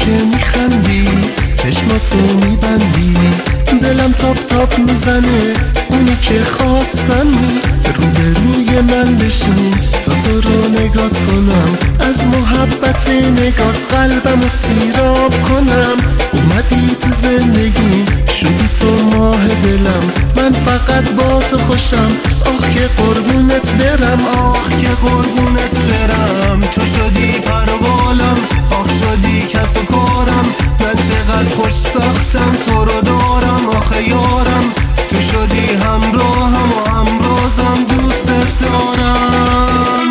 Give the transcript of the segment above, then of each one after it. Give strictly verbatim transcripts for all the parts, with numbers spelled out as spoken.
که میخندی چشماتو میبندی دلم تاپ تاپ میزنه اونی که خواستمی روبروی من بشین تا تو رو نگات کنم از محبت نگات قلبم رو سیراب کنم اومدی تو زندگی شدی تو ماه دلم من فقط با تو خوشم آخ که قربونت برم آخ که قربونت برم تو شدی پروالم آخ شدی کس و کارم من چقدر خوشبختم تو رو دارم آخه یارم تو شدی همراهم و همرازم دوست دارم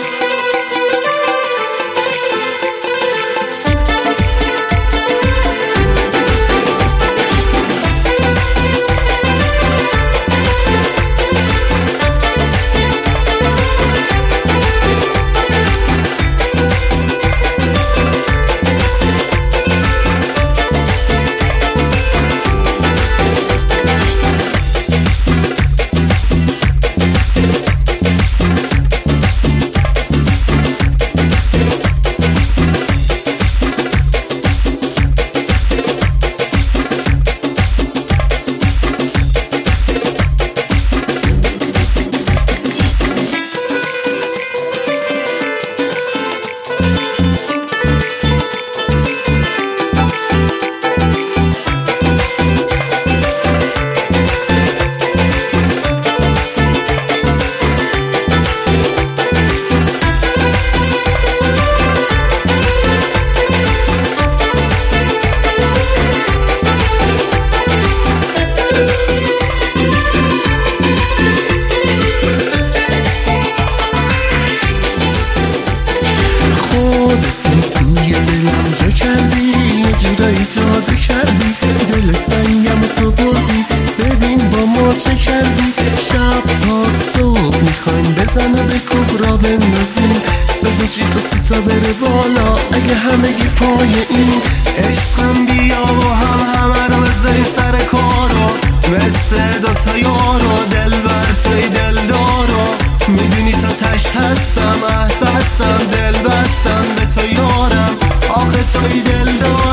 خودت توی دلم جا کردی یه جورایی جادو کردی دل سنگم تو بردی ببین با ما چه کردی شب تا صبح میخوایم بزن و به کبرا بندازیم صدا چیک و سیتا بره بالا اگه همگی پای این عشقم بیا و هم همه رو بذاریم سر کارو مثل دوتا یارو دل بر توی دل دارو میدونی تا تشت هستم عهد بستم دل بستم به تو یارم آخه توی دل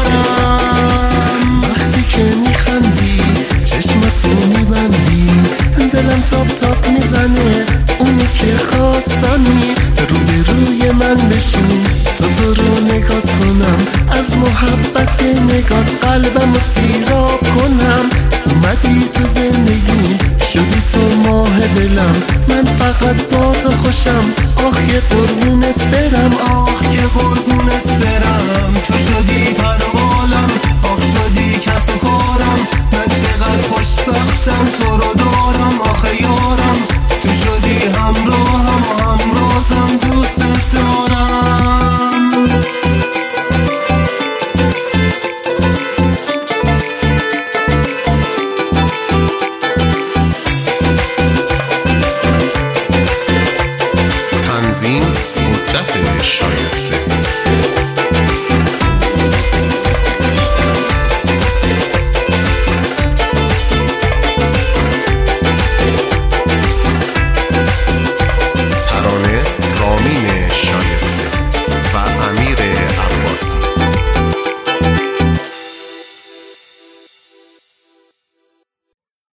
دارم وقتی که میخندی چشماتو میبندی دلم تاپ تاپ میزنه اونی که خواستمی روبروی من بشین تا تو رو نگات کنم از محبت نگات قلبم رو سیراب کنم اومدی تو زندگی شدی تو ماه دلم من فقط با تو خوشم آخ که قربونت برم آخ که قربونت برم تو